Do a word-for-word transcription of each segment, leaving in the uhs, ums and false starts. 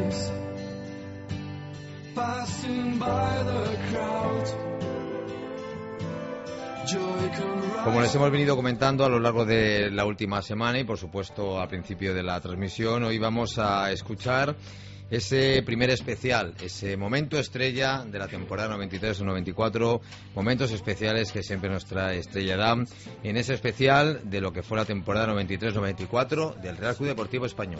eyes, passing by the crowd. Como les hemos venido comentando a lo largo de la última semana y por supuesto al principio de la transmisión, hoy vamos a escuchar ese primer especial, ese momento estrella de la temporada noventa y tres noventa y cuatro, momentos especiales que siempre nos trae Estrella Damm, en ese especial de lo que fue la temporada noventa y tres noventa y cuatro del Real Club Deportivo Español.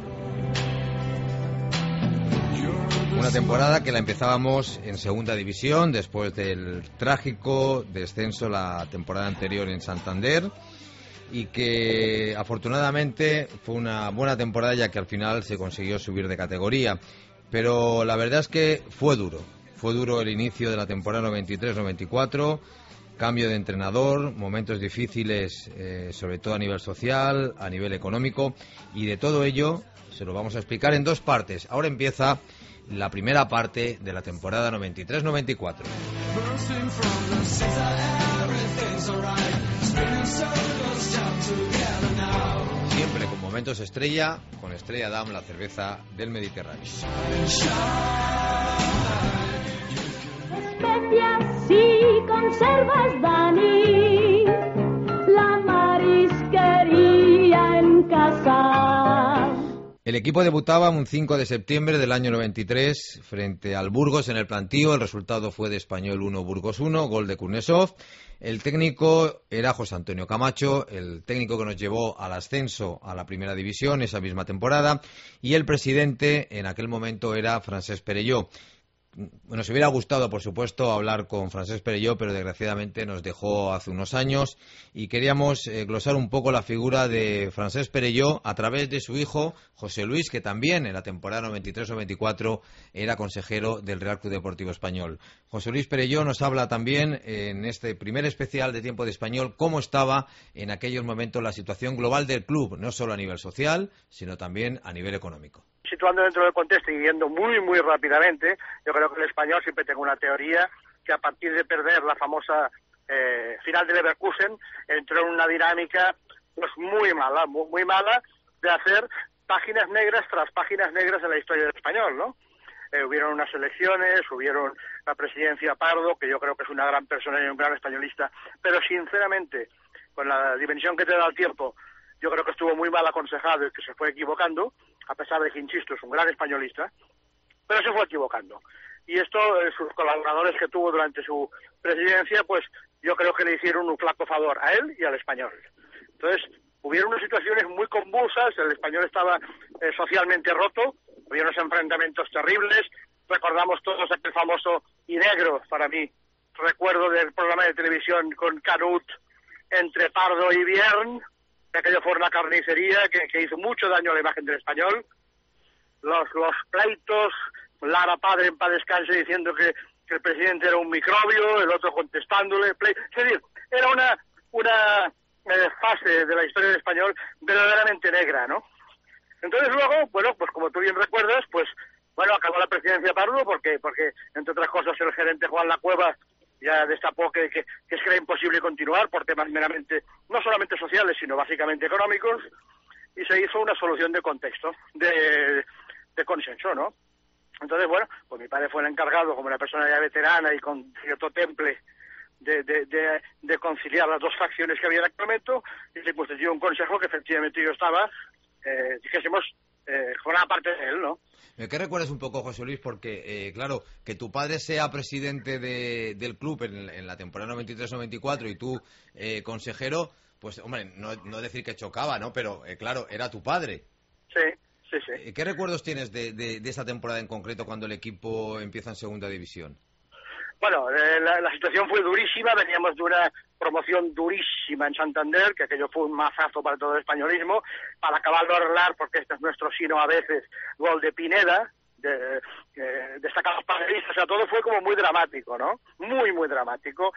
Una temporada que la empezábamos en segunda división después del trágico descenso la temporada anterior en Santander, y que afortunadamente fue una buena temporada ya que al final se consiguió subir de categoría. Pero la verdad es que fue duro, fue duro el inicio de la temporada noventa y tres noventa y cuatro, cambio de entrenador, momentos difíciles eh, sobre todo a nivel social, a nivel económico, y de todo ello se lo vamos a explicar en dos partes. Ahora empieza la primera parte de la temporada noventa y tres noventa y cuatro. Siempre con momentos estrella, con Estrella Damm, la cerveza del Mediterráneo. Especias y conservas, Dani, la marisquería en casa. El equipo debutaba un cinco de septiembre del año noventa y tres frente al Burgos en el Plantío. El resultado fue de Español uno, Burgos uno, gol de Kurnesov. El técnico era José Antonio Camacho, el técnico que nos llevó al ascenso a la primera división esa misma temporada, y el presidente en aquel momento era Francesc Perelló. Nos hubiera gustado, por supuesto, hablar con Francesc Perelló, pero desgraciadamente nos dejó hace unos años, y queríamos eh, glosar un poco la figura de Francesc Perelló a través de su hijo José Luis, que también en la temporada noventa y tres noventa y cuatro era consejero del Real Club Deportivo Español. José Luis Perelló nos habla también eh, en este primer especial de Tiempo de Español cómo estaba en aquellos momentos la situación global del club, no solo a nivel social, sino también a nivel económico. Situando dentro del contexto y yendo muy, muy rápidamente, yo creo que el Español siempre tengo una teoría que a partir de perder la famosa eh, final de Leverkusen, entró en una dinámica pues muy mala, muy, muy mala, de hacer páginas negras tras páginas negras en la historia del Español, ¿no? Eh, hubieron unas elecciones, hubieron la presidencia Pardo, que yo creo que es una gran persona y un gran españolista, pero sinceramente, con la dimensión que te da el tiempo, yo creo que estuvo muy mal aconsejado y que se fue equivocando, a pesar de que, insisto, es un gran españolista, pero se fue equivocando. Y esto, eh, sus colaboradores que tuvo durante su presidencia, pues yo creo que le hicieron un flaco favor a él y al español. Entonces, hubieron unas situaciones muy convulsas, el español estaba eh, socialmente roto, había unos enfrentamientos terribles, recordamos todos aquel famoso y negro, para mí, recuerdo del programa de televisión con Canut entre Pardo y Biern, que aquello fue una carnicería que, que hizo mucho daño a la imagen del español. Los, los pleitos, Lara padre en paz descanse diciendo que, que el presidente era un microbio, el otro contestándole. Play... Es decir, era una, una eh, fase de la historia del español verdaderamente negra, ¿no? Entonces luego, bueno, pues como tú bien recuerdas, pues bueno, acabó la presidencia Pardo porque, porque entre otras cosas, el gerente Juan Lacueva ya destapó que, que, que es que era imposible continuar por temas meramente, no solamente sociales, sino básicamente económicos, y se hizo una solución de contexto, de, de consenso, ¿no? Entonces, bueno, pues mi padre fue el encargado, como una persona ya veterana y con cierto temple, de, de, de, de conciliar las dos facciones que había en aquel momento, y le constituyó un consejo que efectivamente yo estaba, eh, dijésemos, eh, formaba parte de él, ¿no? ¿Qué recuerdas un poco, José Luis? Porque, eh, claro, que tu padre sea presidente de, del club en, en la temporada noventa y tres noventa y cuatro y tú eh, consejero, pues, hombre, no, no decir que chocaba, ¿no? Pero, eh, claro, era tu padre. Sí, sí, sí. ¿Qué recuerdos tienes de, de, de esa temporada en concreto cuando el equipo empieza en segunda división? Bueno, eh, la, la situación fue durísima, veníamos de una promoción durísima en Santander, que aquello fue un mazazo para todo el españolismo, para acabarlo de arreglar, porque este es nuestro sino a veces, gol de Pineda, de, eh, destacados panelistas, o sea, todo fue como muy dramático, ¿no? Muy, muy dramático,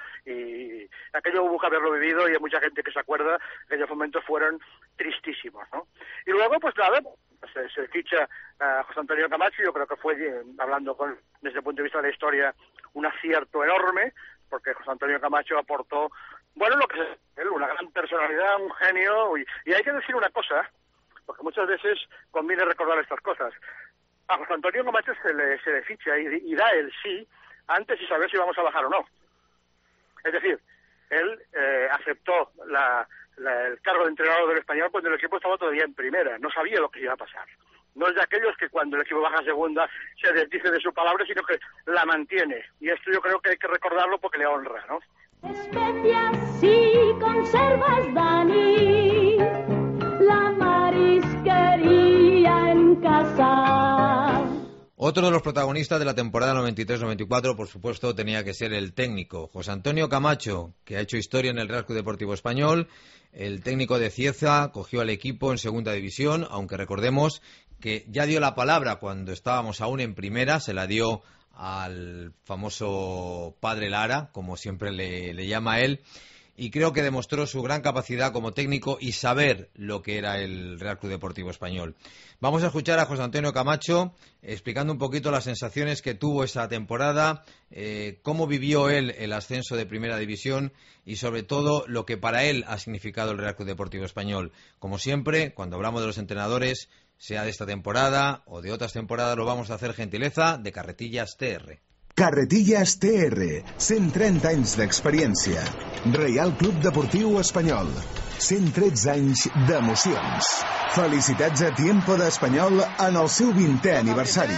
y aquello hubo que haberlo vivido, y hay mucha gente que se acuerda que aquellos momentos fueron tristísimos, ¿no? Y luego, pues nada, se, se ficha a José Antonio Camacho, yo creo que fue, eh, hablando con, desde el punto de vista de la historia, un acierto enorme, porque José Antonio Camacho aportó, bueno, lo que es él, una gran personalidad, un genio, y, y hay que decir una cosa, porque muchas veces conviene recordar estas cosas. a José Antonio Camacho se le, se le ficha y, y da el sí antes de saber si vamos a bajar o no. Es decir, él eh, aceptó la, la, el cargo de entrenador del Español cuando el equipo estaba todavía en primera, no sabía lo que iba a pasar. No es de aquellos que cuando el equipo baja a segunda se desdice de su palabra, sino que la mantiene. Y esto yo creo que hay que recordarlo porque le honra, ¿no? Especias y conservas, Dani, la marisquería en casa. Otro de los protagonistas de la temporada noventa y tres noventa y cuatro, por supuesto, tenía que ser el técnico, José Antonio Camacho, que ha hecho historia en el Real Club Deportivo Español. El técnico de Cieza cogió al equipo en segunda división, aunque recordemos que ya dio la palabra cuando estábamos aún en primera, se la dio al famoso padre Lara, como siempre le, le llama él, y creo que demostró su gran capacidad como técnico y saber lo que era el Real Club Deportivo Español. Vamos a escuchar a José Antonio Camacho explicando un poquito las sensaciones que tuvo esa temporada, eh, cómo vivió él el ascenso de Primera División y sobre todo lo que para él ha significado el Real Club Deportivo Español. Como siempre, cuando hablamos de los entrenadores, sea de esta temporada o de otras temporadas, lo vamos a hacer gentileza de Carretillas T R. Carretillas T R, cent trenta anys d'experiència. Reial Club Deportiu Espanyol, cent tretze anys d'emocions. Felicitats a Tiempo d'Espanyol en el seu vintè aniversari.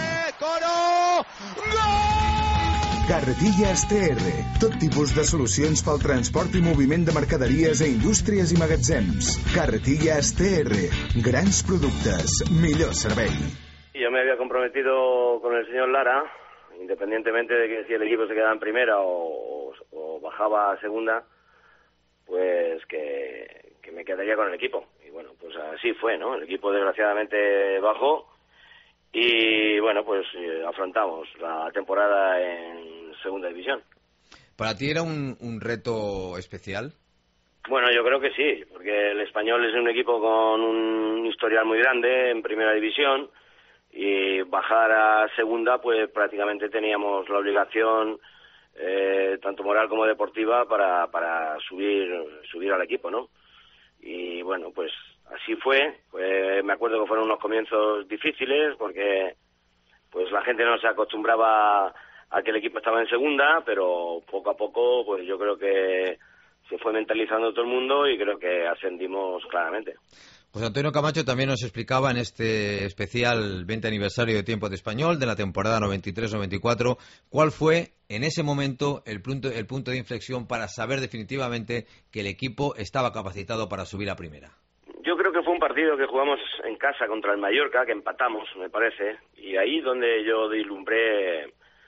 Carretillas T R, tot tipus de solucions pel transport i moviment de mercaderies a indústries i magatzems. Carretillas T R, grans productes, millor servei. Yo me había comprometido con el señor Lara, independientemente de que si el equipo se quedaba en primera o, o, o bajaba a segunda, pues que, que me quedaría con el equipo. Y bueno, pues así fue, ¿no? El equipo desgraciadamente bajó y bueno, pues eh, afrontamos la temporada en segunda división. ¿Para ti era un, un reto especial? Bueno, yo creo que sí, porque el Español es un equipo con un historial muy grande en primera división. Y bajar a segunda, pues prácticamente teníamos la obligación, eh, tanto moral como deportiva, para, para subir subir al equipo, ¿no? Y bueno, pues así fue. Pues me acuerdo que fueron unos comienzos difíciles, porque pues la gente no se acostumbraba a que el equipo estaba en segunda, pero poco a poco, pues yo creo que se fue mentalizando todo el mundo y creo que ascendimos claramente. José Antonio Camacho también nos explicaba en este especial veinte aniversario de Tiempo de Español de la temporada noventa y tres noventa y cuatro cuál fue en ese momento el punto, el punto de inflexión para saber definitivamente que el equipo estaba capacitado para subir a primera. Yo creo que fue un partido que jugamos en casa contra el Mallorca, que empatamos, me parece, y ahí donde yo vislumbré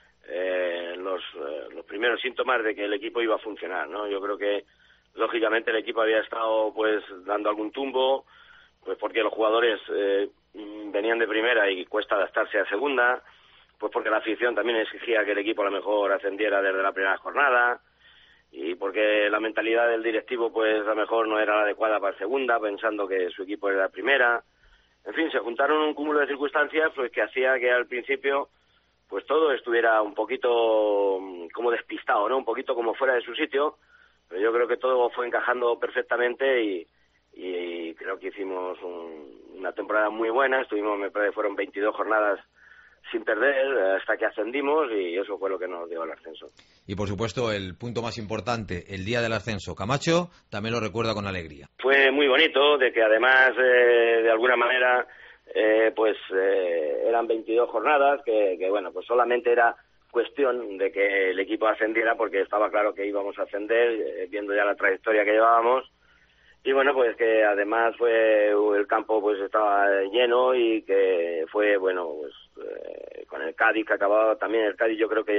eh, los, eh, los primeros síntomas de que el equipo iba a funcionar, ¿no? Yo creo que lógicamente el equipo había estado pues dando algún tumbo, pues porque los jugadores eh, venían de primera y cuesta adaptarse a segunda, pues porque la afición también exigía que el equipo a lo mejor ascendiera desde la primera jornada, y porque la mentalidad del directivo pues a lo mejor no era la adecuada para segunda, pensando que su equipo era la primera. En fin, se juntaron un cúmulo de circunstancias pues que hacía que al principio pues todo estuviera un poquito como despistado, ¿no? Un poquito como fuera de su sitio, pero yo creo que todo fue encajando perfectamente y y creo que hicimos un, una temporada muy buena. Estuvimos, me parece, fueron veintidós jornadas sin perder hasta que ascendimos y eso fue lo que nos dio el ascenso. Y por supuesto el punto más importante, el día del ascenso. Camacho también lo recuerda con alegría. Fue muy bonito, de que además eh, de alguna manera eh, pues eh, eran veintidós jornadas que, que bueno, pues solamente era cuestión de que el equipo ascendiera porque estaba claro que íbamos a ascender, eh, viendo ya la trayectoria que llevábamos. Y bueno, pues que además fue el campo pues estaba lleno y que fue, bueno, pues eh, con el Cádiz que acababa también, el Cádiz yo creo que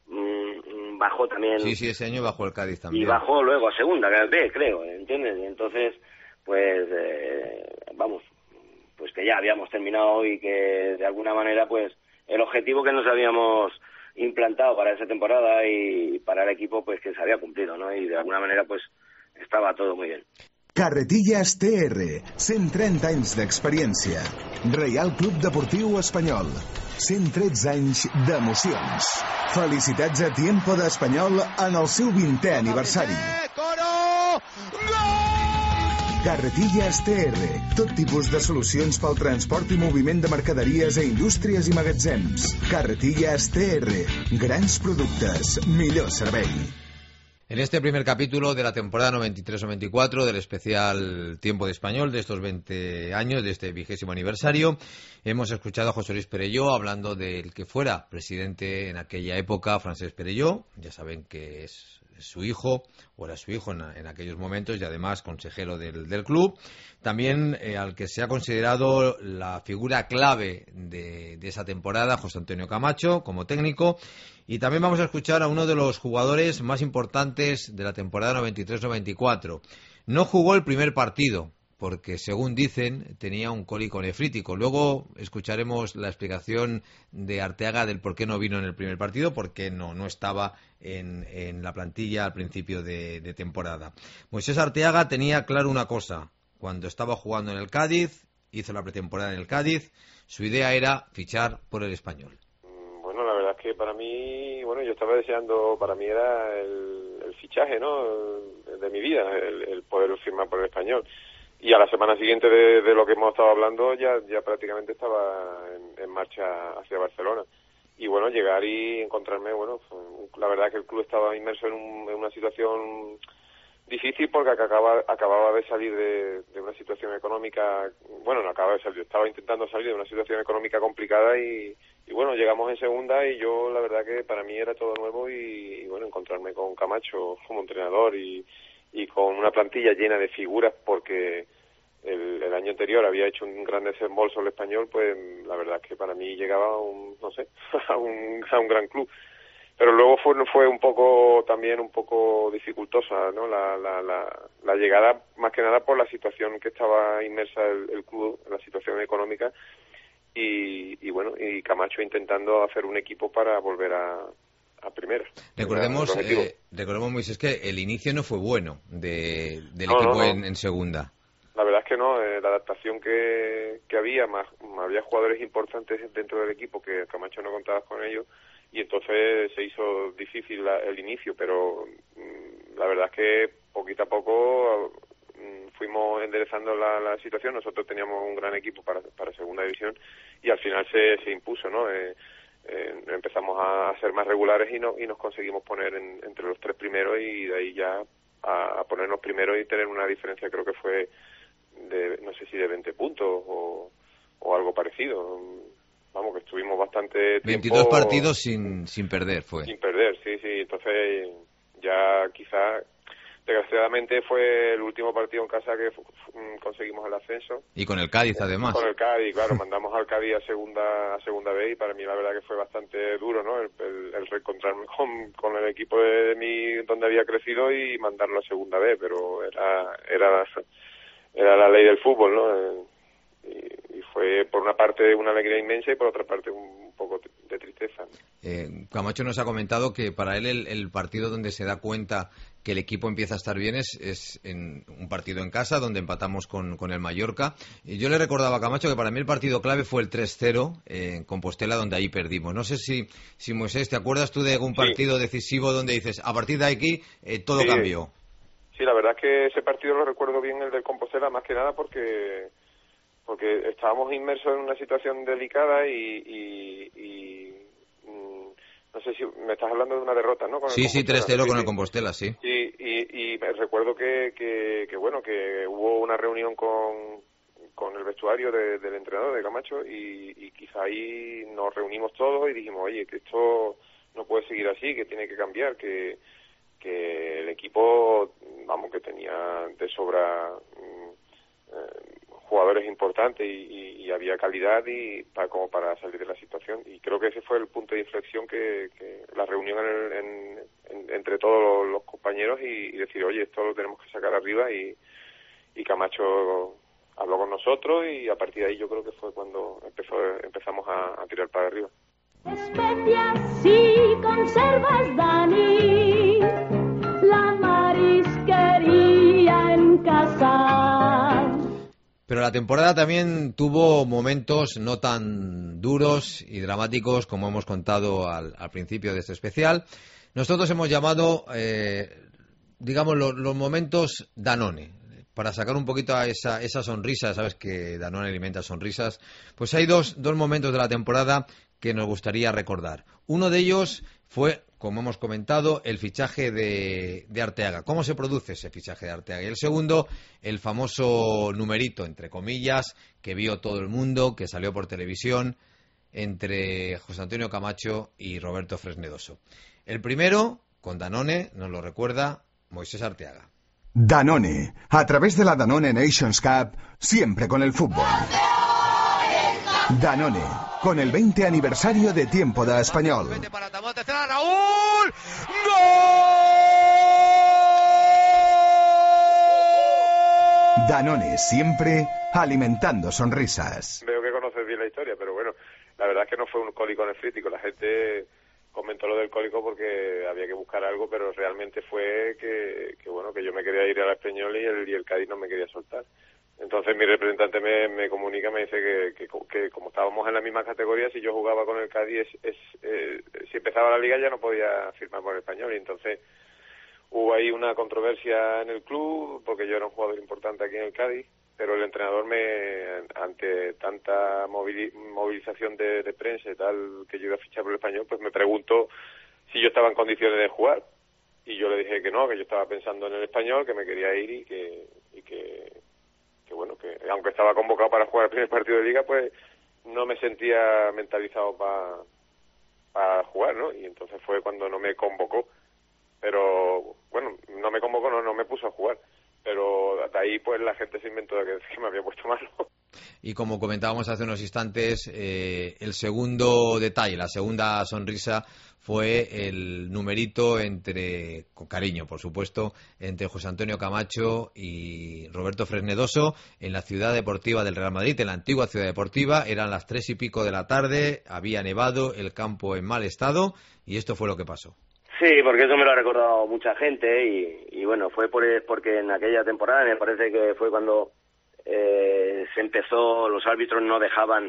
mmm, bajó también. Sí, sí, ese año bajó el Cádiz también. Y bajó luego a segunda, B, creo, ¿entiendes? Y entonces, pues, eh, vamos, pues que ya habíamos terminado y que de alguna manera, pues, el objetivo que nos habíamos implantado para esa temporada y para el equipo, pues que se había cumplido, ¿no? Y de alguna manera, pues, estaba todo muy bien. Carretillas T R, cent trenta anys d'experiència. Reial Club Deportiu Espanyol, cent tretze anys d'emocions. Felicitats a Tiempo d'Espanyol en el seu vintè aniversari. Carretillas T R. Tot tipus de solucions pel transport i moviment de mercaderies a indústries i magatzems. Carretillas T R. Grans productes, millor servei. En este primer capítulo de la temporada noventa y tres noventa y cuatro del especial Tiempo de Español de estos veinte años, de este vigésimo aniversario, hemos escuchado a José Luis Perelló hablando del que fuera presidente en aquella época, Francesc Perelló. Ya saben que es su hijo, o era su hijo en, en aquellos momentos, y además consejero del, del club. También eh, al que se ha considerado la figura clave de, de esa temporada, José Antonio Camacho, como técnico. Y también vamos a escuchar a uno de los jugadores más importantes de la temporada noventa y tres noventa y cuatro. No jugó el primer partido, porque según dicen tenía un cólico nefrítico. Luego escucharemos la explicación de Arteaga del por qué no vino en el primer partido, porque no, no estaba en, en la plantilla al principio de, de temporada. Moisés Arteaga tenía claro una cosa: cuando estaba jugando en el Cádiz, hizo la pretemporada en el Cádiz, su idea era fichar por el Español. Bueno, la verdad es que para mí, bueno, yo estaba deseando, para mí era el, el fichaje, ¿no?, de mi vida, el, el poder firmar por el Español. Y a la semana siguiente de, de lo que hemos estado hablando, ya ya prácticamente estaba en, en marcha hacia Barcelona. Y bueno, llegar y encontrarme, bueno, la verdad es que el club estaba inmerso en, un, en una situación difícil, porque acababa, acababa de salir de, de una situación económica, bueno, no acababa de salir, estaba intentando salir de una situación económica complicada y, y bueno, llegamos en segunda y yo la verdad que para mí era todo nuevo y, y bueno, encontrarme con Camacho como entrenador y, y con una plantilla llena de figuras, porque el, el año anterior había hecho un gran desembolso el Español, pues la verdad es que para mí llegaba a un, no sé, a un, a un gran club. Pero luego fue fue un poco también un poco dificultosa, ¿no?, la, la, la, la llegada, más que nada por la situación que estaba inmersa el, el club, la situación económica, y, y bueno, y Camacho intentando hacer un equipo para volver a, a primera. Recordemos, eh, recordemos, Moisés, que el inicio no fue bueno de, del no, equipo no, no. En, en segunda. La verdad es que no, eh, la adaptación que, que había, más había jugadores importantes dentro del equipo que Camacho no contaba con ellos, y entonces se hizo difícil la, el inicio, pero mmm, la verdad es que poquito a poco mmm, fuimos enderezando la, la situación. Nosotros teníamos un gran equipo para, para segunda división y al final se, se impuso, ¿no? Eh, eh, empezamos a ser más regulares y, no, y nos conseguimos poner en, entre los tres primeros, y de ahí ya a, a ponernos primeros y tener una diferencia, creo que fue de, no sé si de veinte puntos o, o algo parecido. Vamos, que estuvimos bastante tiempo... veintidós partidos sin, sin perder, fue. Sin perder, sí, sí. Entonces, ya quizá, desgraciadamente, fue el último partido en casa que conseguimos el ascenso. Y con el Cádiz, además. Con el Cádiz, claro. Mandamos al Cádiz a segunda a segunda B, y para mí la verdad que fue bastante duro, ¿no?, el, el, el reencontrarme con, con el equipo de, de mí, donde había crecido, y mandarlo a segunda B, pero era, era, era la ley del fútbol, ¿no? Y, y fue por una parte una alegría inmensa y por otra parte un poco de tristeza. Eh, Camacho nos ha comentado que para él el, el partido donde se da cuenta que el equipo empieza a estar bien es, es en un partido en casa donde empatamos con, con el Mallorca. Y yo le recordaba a Camacho que para mí el partido clave fue el tres cero eh, en Compostela, donde ahí perdimos. No sé si, si Moisés, ¿te acuerdas tú de algún partido sí. decisivo donde dices, a partir de aquí eh, todo sí. cambió? Sí, la verdad es que ese partido lo recuerdo bien, el del Compostela, más que nada porque... porque estábamos inmersos en una situación delicada y, y, y mmm, no sé si me estás hablando de una derrota, ¿no? Con sí, el sí, tres cero sí, con sí. el Compostela, sí. Y, y, y me recuerdo que, que, que, bueno, que hubo una reunión con, con el vestuario de, del entrenador, de Camacho, y, y quizá ahí nos reunimos todos y dijimos, oye, que esto no puede seguir así, que tiene que cambiar, que, que el equipo, vamos, que tenía de sobra... Mmm, eh, jugadores importantes y, y, y había calidad y para, como para salir de la situación, y creo que ese fue el punto de inflexión, que, que la reunión en el, en, en, entre todos los, los compañeros y, y decir, oye, esto lo tenemos que sacar arriba, y, y Camacho habló con nosotros y a partir de ahí yo creo que fue cuando empezó empezamos a, a tirar para arriba. Especias y conservas, Dani, la marisquería en casa. Pero la temporada también tuvo momentos no tan duros y dramáticos como hemos contado al, al principio de este especial. Nosotros hemos llamado, eh, digamos, lo, los momentos Danone. para sacar un poquito a esa, esa sonrisa, sabes que Danone alimenta sonrisas, pues hay dos, dos momentos de la temporada que nos gustaría recordar. Uno de ellos fue, como hemos comentado, el fichaje de, de Arteaga. ¿Cómo se produce ese fichaje de Arteaga? Y el segundo, el famoso numerito, entre comillas, que vio todo el mundo, que salió por televisión, entre José Antonio Camacho y Roberto Fresnedoso. El primero, con Danone, nos lo recuerda Moisés Arteaga. Danone, a través de la Danone Nations Cup, siempre con el fútbol. Danone, con el veinte aniversario de Tiempo de Español. Danone, siempre alimentando sonrisas. Veo que conoces bien la historia, pero bueno, la verdad es que no fue un cólico nefrítico. La gente comentó lo del cólico porque había que buscar algo, pero realmente fue que, que bueno, que yo me quería ir al Español y el, y el Cádiz no me quería soltar. Entonces mi representante me, me comunica, me dice que, que, que como estábamos en la misma categoría, si yo jugaba con el Cádiz, es, es, eh, si empezaba la liga ya no podía firmar con el Español. Y entonces hubo ahí una controversia en el club, porque yo era un jugador importante aquí en el Cádiz, pero el entrenador, me ante tanta movilización de, de prensa y tal, que yo iba a fichar por el Español, pues me preguntó si yo estaba en condiciones de jugar. Y yo le dije que no, que yo estaba pensando en el Español, que me quería ir y que... Y que que bueno, que aunque estaba convocado para jugar el primer partido de liga, pues no me sentía mentalizado para para jugar, ¿no? Y entonces fue cuando no me convocó. Pero, bueno, no me convocó, no, no me puso a jugar. Pero de ahí, pues, la gente se inventó de que, que me había puesto malo. Y como comentábamos hace unos instantes, eh, el segundo detalle, la segunda sonrisa, fue el numerito entre, con cariño por supuesto, entre José Antonio Camacho y Roberto Fresnedoso en la ciudad deportiva del Real Madrid, en la antigua ciudad deportiva. Eran las tres y pico de la tarde, había nevado, el campo en mal estado, y esto fue lo que pasó. Sí, porque eso me lo ha recordado mucha gente y, y bueno, fue por, porque en aquella temporada me parece que fue cuando eh, se empezó, los árbitros no dejaban,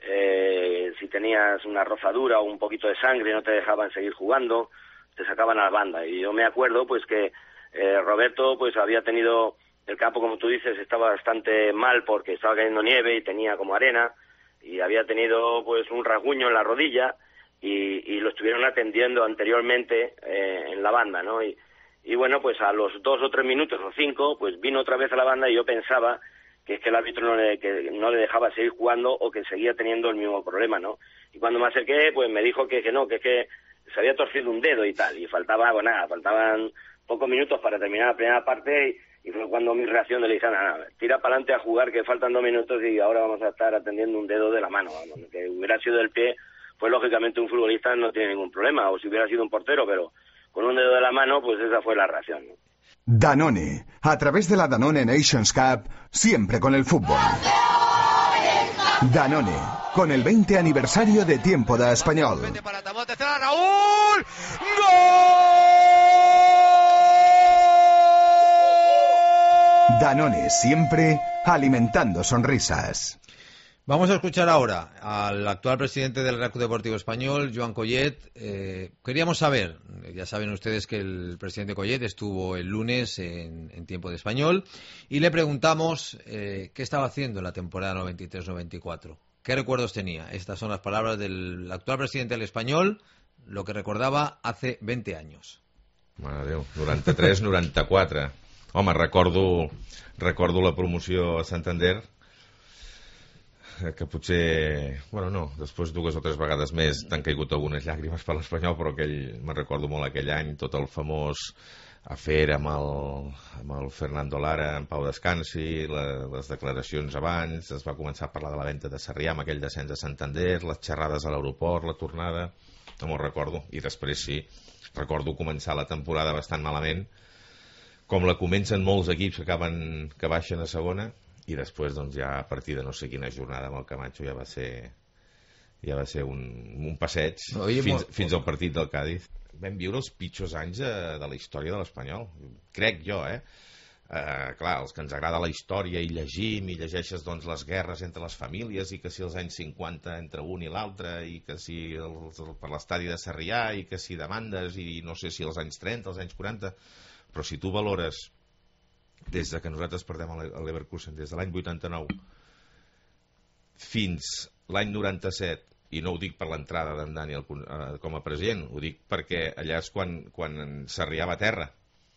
eh, si tenías una rozadura o un poquito de sangre, no te dejaban seguir jugando, te sacaban a la banda. Y yo me acuerdo pues que eh, Roberto pues había tenido, el campo como tú dices estaba bastante mal porque estaba cayendo nieve y tenía como arena, y había tenido pues un rasguño en la rodilla, y, y lo estuvieron atendiendo anteriormente eh, en la banda, ¿no? Y, y bueno, pues a los dos o tres minutos o cinco, pues vino otra vez a la banda y yo pensaba que es que el árbitro no le, que no le dejaba seguir jugando o que seguía teniendo el mismo problema, ¿no? Y cuando me acerqué, pues me dijo que, que no, que es que se había torcido un dedo y tal, y faltaba, bueno, nada, faltaban pocos minutos para terminar la primera parte, y, y fue cuando mi reacción le dije, nada, nada, tira para adelante a jugar, que faltan dos minutos y ahora vamos a estar atendiendo un dedo de la mano, vamos, que hubiera sido del pie, pues lógicamente un futbolista no tiene ningún problema, o si hubiera sido un portero, pero con un dedo de la mano, pues esa fue la reacción, ¿no? Danone, a través de la Danone Nations Cup, siempre con el fútbol. Danone, con el veinte aniversario de Tiempo de Español. Danone, siempre alimentando sonrisas. Vamos a escuchar ahora al actual presidente del Real Club Deportivo Español, Joan Collet. Eh, queríamos saber, ya saben ustedes que el presidente Collet estuvo el lunes en, en Tiempo de Español, y le preguntamos eh, qué estaba haciendo en la temporada noventa y tres noventa y cuatro. ¿Qué recuerdos tenía? Estas son las palabras del actual presidente del Español, lo que recordaba hace veinte años. Mare de Déu, noranta-tres noranta-quatre. Home, recordo, recordo la promoció a Santander, que potser, bueno, no, després dues o tres vegades més t'han caigut algunes llàgrimes per l'Espanyol, però aquell, me'n recordo molt aquell any, tot el famós afer amb el, amb el Fernando Lara, en Pau Descansi, la, les declaracions abans, es va començar a parlar de la venda de Sarrià amb aquell descens de Santander, les xerrades a l'aeroport, la tornada, no me'l recordo, i després sí, recordo començar la temporada bastant malament, com la comencen molts equips que acaben, que baixen a segona, i després doncs ja a partir de no sé quina jornada amb el Camacho ja va ser ja va ser un, un passeig Oye, fins, molt... fins al partit del Cádiz. Vam viure els pitjors anys de, de la història de l'Espanyol, crec jo, eh? Uh, clar, els que ens agrada la història i llegim i llegeixes doncs les guerres entre les famílies, i que si els anys cinquanta entre un i l'altre, i que si els, per l'estadi de Sarrià, i que si demandes, i no sé si els anys trenta, els anys quaranta, però si tu valores des de que nosaltres perdem el Leverkusen, des de l'any vuitanta-nou fins l'any noranta-set, i no ho dic per l'entrada d'en Dani com a president, ho dic perquè allà és quan, quan s'arriava a terra.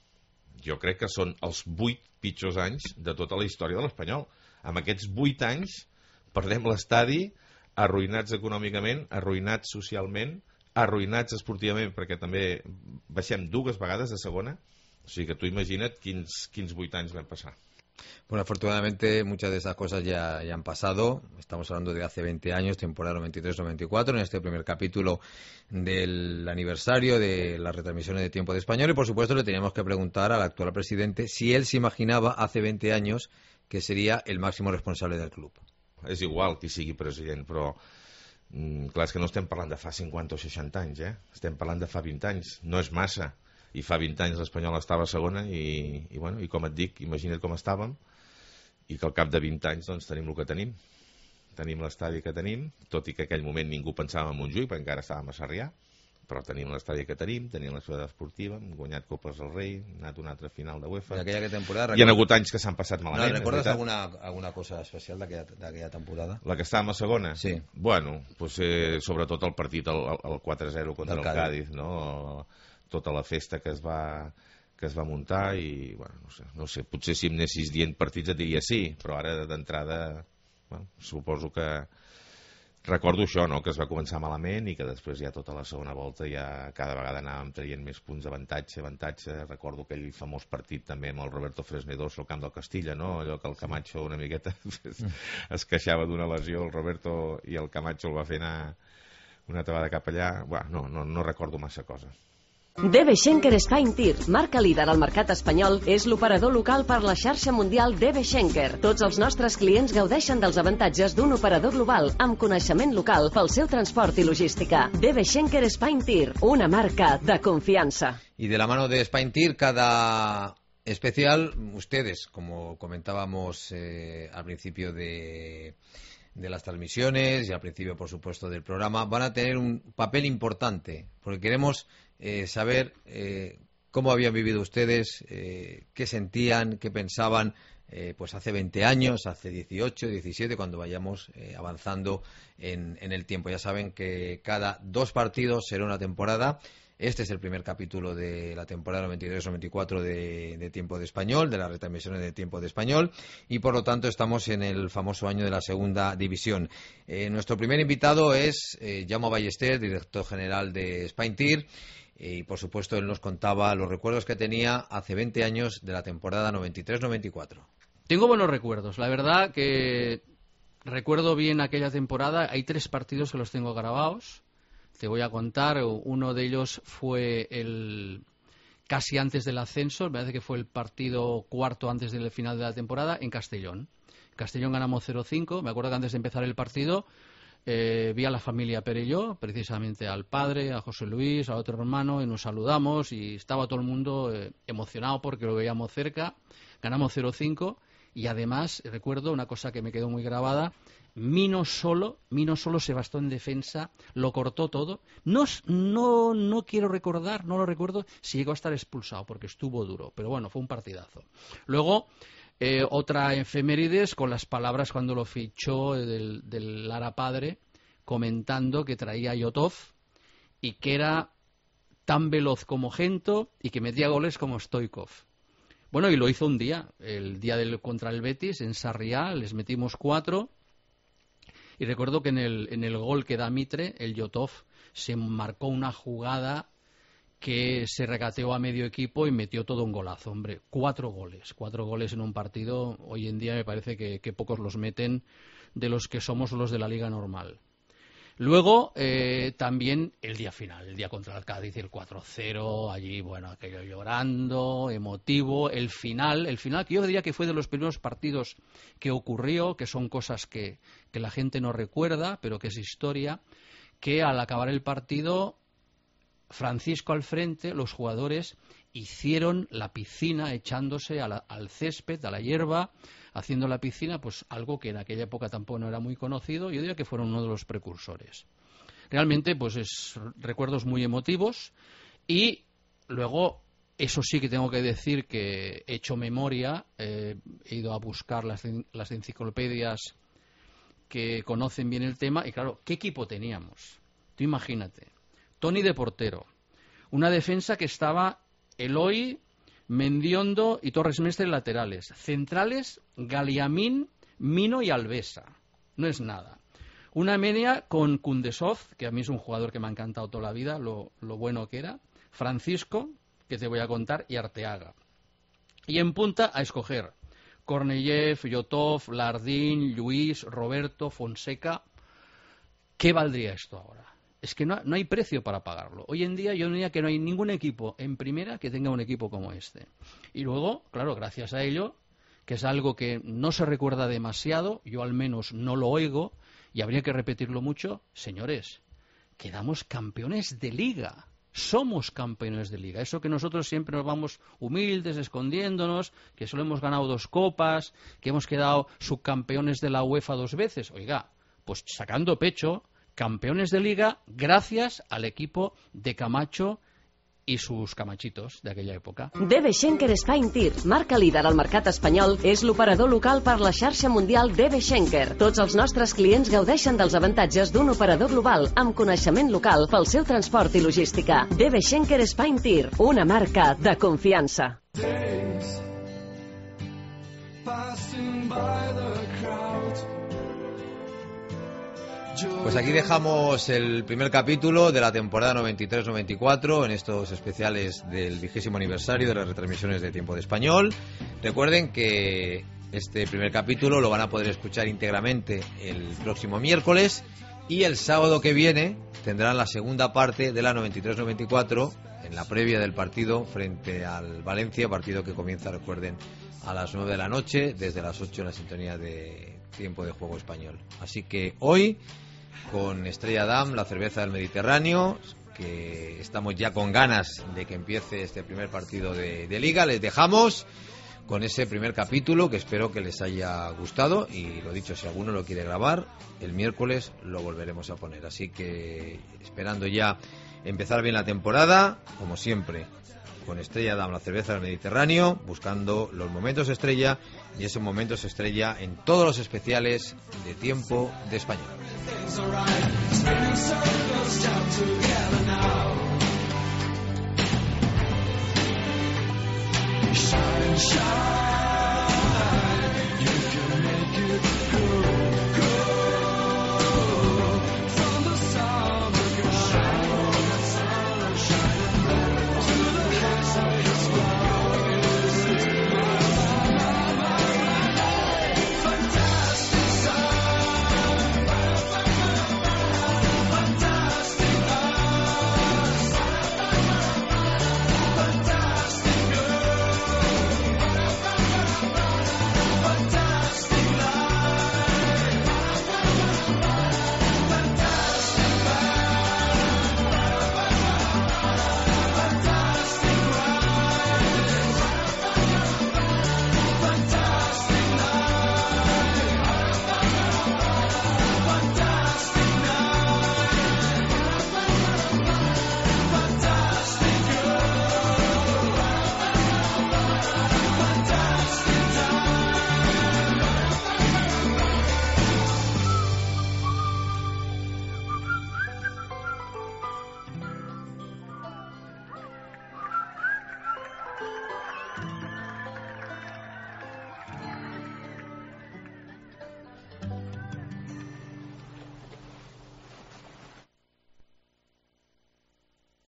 Jo crec que són els vuit pitjors anys de tota la història de l'Espanyol. Amb aquests vuit anys perdem l'estadi, arruïnats econòmicament, arruïnats socialment, arruïnats esportivament, perquè també baixem dues vegades de segona. O sigui que tu imagina't quins, quins vuit anys vam passar. Bueno, afortunadamente muchas de esas cosas ya, ya han pasado. Estamos hablando de hace veinte años, temporada noventa y tres noventa y cuatro, en este primer capítulo del aniversario de las retransmisiones de Tiempo de Español. Y por supuesto le teníamos que preguntar al actual presidente si él se imaginaba hace veinte años que sería el máximo responsable del club. És igual qui sigui president, però mm, clar, és que no estem parlant de fa cinquanta o seixanta anys, eh? Estem parlant de fa vint anys, no és massa. I fa vint anys l'Espanyol estava a segona i, i, bueno, i com et dic, imagina't com estàvem, i que al cap de vint anys doncs, tenim el que tenim. Tenim l'estadi que tenim, tot i que en aquell moment ningú pensava en Montjuïc, perquè encara estàvem a Sarrià, però tenim l'estadi que tenim, tenim la ciutat esportiva, hem guanyat Copes del Rei, hem anat a una altra final de UEFA. En aquella temporada... Hi ha hagut anys que s'han passat malament. No, ¿recuerdas alguna, alguna cosa especial d'aquella temporada? La que estàvem a segona? Sí. Bueno, pues, eh, sobretot el partit, el, el quatre a zero contra el Cádiz, no? Tota la festa que es va que es va muntar i, bueno, no sé, no sé, potser si em anessis dient partits et diria sí, però ara d'entrada, bueno, suposo que recordo això, no?, que es va començar malament i que després ja tota la segona volta ja cada vegada anàvem traient més punts d'avantatge, avantatge, recordo aquell famós partit també amb el Roberto Fresnedoso al camp del Castilla, no?, allò que el Camacho una miqueta es queixava d'una lesió, el Roberto, i el Camacho el va fer anar una tabada cap allà. Bueno, no, no, no recordo massa cosa. D B Schenker Spine Tir, marca líder al mercat espanyol, és l'operador local per la xarxa mundial D B Schenker. Tots els nostres clients gaudeixen dels avantatges d'un operador global amb coneixement local pel seu transport i logística. D B Schenker Spine Tir, una marca de confianza. Y de la mano de Spine Tir, cada especial, ustedes, como comentábamos eh, al principio de... de las transmisiones y al principio, por supuesto, del programa, van a tener un papel importante, porque queremos eh, saber eh, cómo habían vivido ustedes, eh, qué sentían, qué pensaban, eh, pues hace veinte años, hace dieciocho, diecisiete, cuando vayamos eh, avanzando en, en el tiempo. Ya saben que cada dos partidos será una temporada. Este es el primer capítulo de la temporada noventa y tres noventa y cuatro de, de Tiempo de Español, de las retransmisiones de Tiempo de Español, y por lo tanto estamos en el famoso año de la segunda división. Eh, nuestro primer invitado es eh, Jaume Ballester, director general de Spine Tir, eh, y por supuesto él nos contaba los recuerdos que tenía hace veinte años de la temporada noventa y tres noventa y cuatro. Tengo buenos recuerdos, la verdad que recuerdo bien aquella temporada. Hay tres partidos que los tengo grabados. Te voy a contar, uno de ellos fue el casi antes del ascenso, me parece que fue el partido cuarto antes del final de la temporada, en Castellón. En Castellón ganamos cero cinco, me acuerdo que antes de empezar el partido eh, vi a la familia Perelló, precisamente al padre, a José Luis, a otro hermano, y nos saludamos y estaba todo el mundo eh, emocionado porque lo veíamos cerca. Ganamos cero cinco y además recuerdo una cosa que me quedó muy grabada. Mino solo, Mino solo se bastó en defensa, lo cortó todo. No, no, no quiero recordar, no lo recuerdo si llegó a estar expulsado porque estuvo duro, pero bueno, fue un partidazo. Luego, eh, otra efemérides con las palabras cuando lo fichó del, del Lara Padre, comentando que traía a Yotov y que era tan veloz como Gento y que metía goles como Stoikov. Bueno, y lo hizo un día, el día del contra el Betis en Sarriá, les metimos cuatro. Y recuerdo que en el, en el gol que da Mitre, el Yotov, se marcó una jugada que se regateó a medio equipo y metió todo un golazo, hombre. Cuatro goles, cuatro goles en un partido. Hoy en día me parece que, que pocos los meten de los que somos los de la liga normal. Luego, eh, también el día final, el día contra el Cádiz, el cuatro cero, allí, bueno, aquello llorando, emotivo, el final, el final que yo diría que fue de los primeros partidos que ocurrió, que son cosas que, que la gente no recuerda, pero que es historia, que al acabar el partido, Francisco al frente, los jugadores hicieron la piscina echándose a la, al césped, a la hierba, haciendo la piscina, pues algo que en aquella época tampoco no era muy conocido. Yo diría que fueron uno de los precursores. Realmente, pues es recuerdos muy emotivos. Y luego Eso sí que tengo que decir que he hecho memoria, eh, he ido a buscar las, las enciclopedias que conocen bien el tema, y claro, ¿qué equipo teníamos? Tú imagínate, Toni de portero, una defensa que estaba Eloy, Mendiondo y Torres Mestre laterales, centrales Galiamín, Mino y Alvesa, no es nada. Una media con Kundesov, que a mí es un jugador que me ha encantado toda la vida, lo, lo bueno que era, Francisco, que te voy a contar, y Arteaga. Y en punta a escoger Korneyev, Yotov, Lardín, Luis, Roberto, Fonseca. ¿Qué valdría esto ahora? Es que no, no hay precio para pagarlo. Hoy en día yo diría que no hay ningún equipo en primera que tenga un equipo como este. Y luego, claro, gracias a ello, que es algo que no se recuerda demasiado, yo al menos no lo oigo, y habría que repetirlo mucho, señores, quedamos campeones de liga. Somos campeones de liga. Eso que nosotros siempre nos vamos humildes, escondiéndonos, que solo hemos ganado dos copas, que hemos quedado subcampeones de la UEFA dos veces. Oiga, pues sacando pecho, campeones de liga gracias al equipo de Camacho i sus camachitos d'aquella època. D B Schenker Spain Tir, marca líder al mercat espanyol, és l'operador local per la xarxa mundial D B Schenker. Tots els nostres clients gaudeixen dels avantatges d'un operador global amb coneixement local pel seu transport i logística. D B Schenker Spain Tir, una marca de confiança. Days passing by the crowd. Pues aquí dejamos el primer capítulo de la temporada noventa y tres noventa y cuatro en estos especiales del vigésimo aniversario de las retransmisiones de Tiempo de Español. Recuerden que este primer capítulo lo van a poder escuchar íntegramente el próximo miércoles, y el sábado que viene tendrán la segunda parte de la noventa y tres noventa y cuatro en la previa del partido frente al Valencia, partido que comienza, recuerden, a las nueve de la noche, desde las ocho en la sintonía de Tiempo de Juego Español. Así que hoy, con Estrella Damm, la cerveza del Mediterráneo, que estamos ya con ganas de que empiece este primer partido de, de Liga, les dejamos con ese primer capítulo que espero que les haya gustado, y lo dicho, si alguno lo quiere grabar, el miércoles lo volveremos a poner. Así que esperando ya empezar bien la temporada, como siempre, con Estrella Damm, la cerveza del Mediterráneo, buscando los momentos estrella, y esos momentos estrella en todos los especiales de Tiempo de Español.